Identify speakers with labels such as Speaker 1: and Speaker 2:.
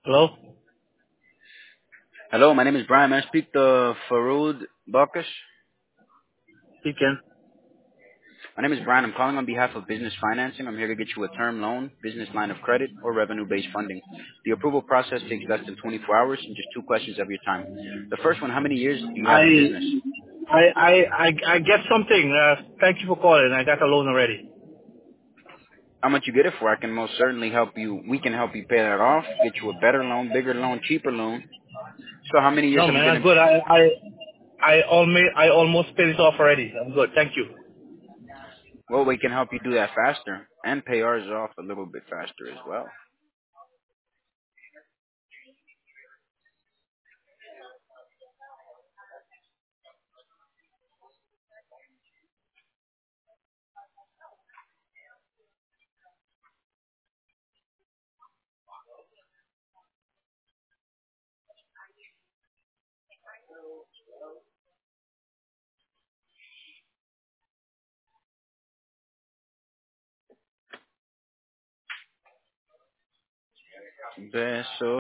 Speaker 1: Hello?
Speaker 2: Hello, my name is Brian. May I speak to Faroud Bakash?
Speaker 1: Speaking.
Speaker 2: My name is Brian. I'm calling on behalf of Business Financing. I'm here to get you a term loan, business line of credit, or revenue-based funding. The approval process takes less than 24 hours and just two questions of your time. The first one, how many years do you
Speaker 1: I
Speaker 2: have in business?
Speaker 1: I get something. Thank you for calling. I got a loan already.
Speaker 2: How much you get it for? I can most certainly help you. We can help you pay that off, get you a better loan, bigger loan, cheaper loan. So how many years
Speaker 1: No
Speaker 2: have you
Speaker 1: man,
Speaker 2: been
Speaker 1: I'm
Speaker 2: in?
Speaker 1: good. I almost paid it off already. I'm good. Thank you.
Speaker 2: Well, we can help you do that faster and pay ours off a little bit faster as well. Beso.